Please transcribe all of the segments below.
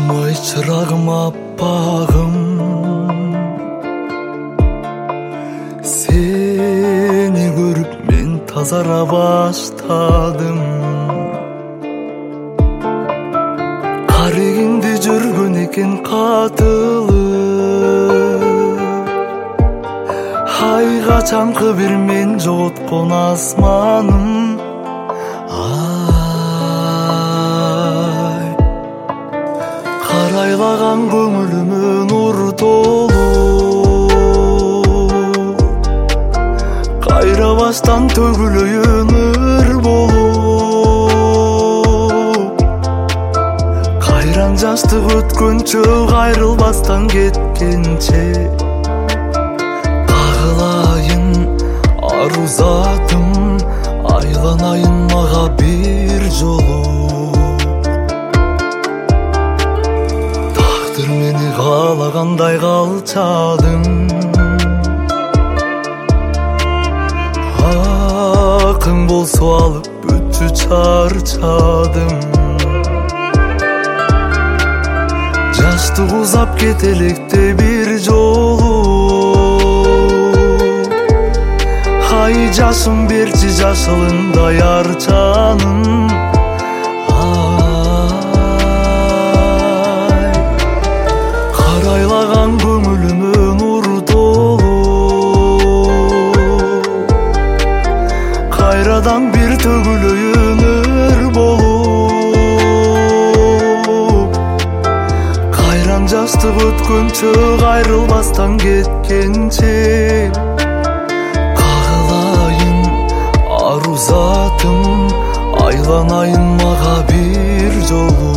Ай чырагым аппагым, сени көрүп мен тазара баштадым. Карегиңде жүргөн экен катылып, ай качанкы бир мен жоготкон асманым. Карайлаган көңүлүмө нур толуп, кайра баштан төгүлөйүн ыр болуп. Кайран жаштык өткөнчө, кайрылбастан кеткенче, кагылайын ару затым, айланайын мага бир жолу. Мени каалагандай калчадым, акың болсо алып бүттү чарчадым. Жаштык узап кетелекте бир жолу, ай жашым берчи жашылындай арчанын. Карайлаган көңүлүмө нур толуп, кайрадан бир төгүлөйүн ыр болуп. Кайран жаштык өткөнчө, кайрылбастан кеткенче, кагылайын ару затым, айланайын мага бир жолу.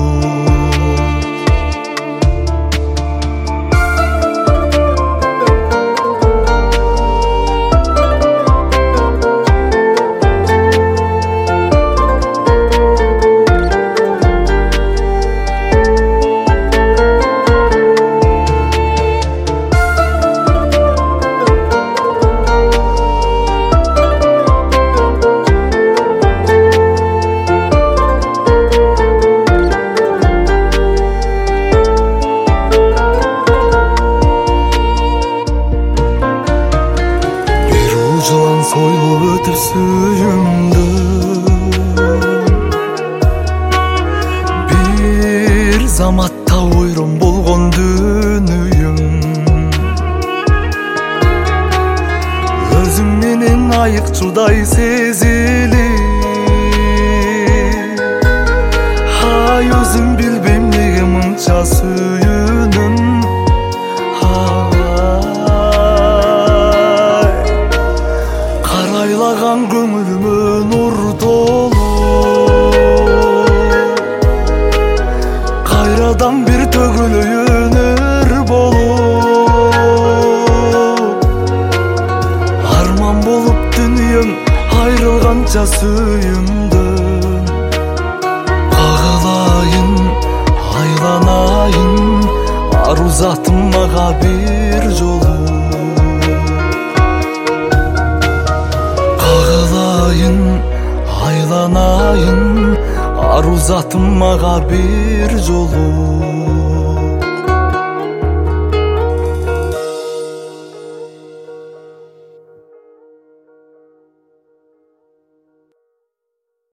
Жылан сойлуп өтүп сүйүмдү, бир заматта ойрон болгон дүнүйүм. Өзүң менен айыкчудай сезилип, ай өзүм билбейм неге мынча сүйүнүм. Карайлаган көңүлүмө нур толуп, кайрадан бир төгүлөйүн ыр болуп. Арман болуп дүнүйөм айрылганча сүйүмдөн, кагылайын айланайын ару затым мага бир жолу. Айланайын ару затым мага бир жолу.